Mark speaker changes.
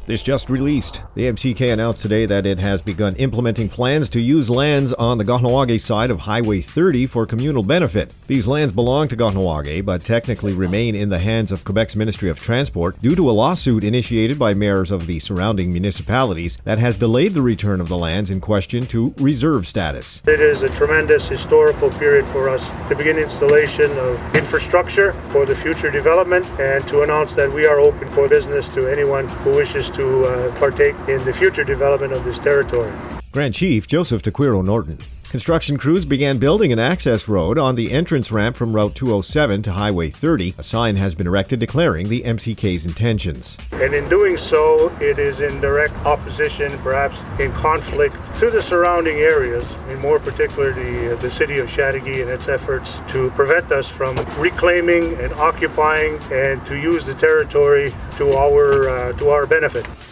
Speaker 1: This just released. The MCK announced today that it has begun implementing plans to use lands on the Kahnawake side of Highway 30 for communal benefit. These lands belong to Kahnawake, but technically remain in the hands of Quebec's Ministry of Transport due to a lawsuit initiated by mayors of the surrounding municipalities that has delayed the return of the lands in question to reserve status.
Speaker 2: It is a tremendous historical period for us to begin installation of infrastructure for the future development and to announce that we are open for business to anyone who wishes to partake in the future development of this territory.
Speaker 1: Grand Chief Joseph Tequiro Norton. Construction crews began building an access road on the entrance ramp from Route 207 to Highway 30. A sign has been erected declaring the MCK's intentions.
Speaker 2: And in doing so, it is in direct opposition, perhaps in conflict to the surrounding areas, in more particular the city of Chateauguay and its efforts to prevent us from reclaiming and occupying and to use the territory to our benefit.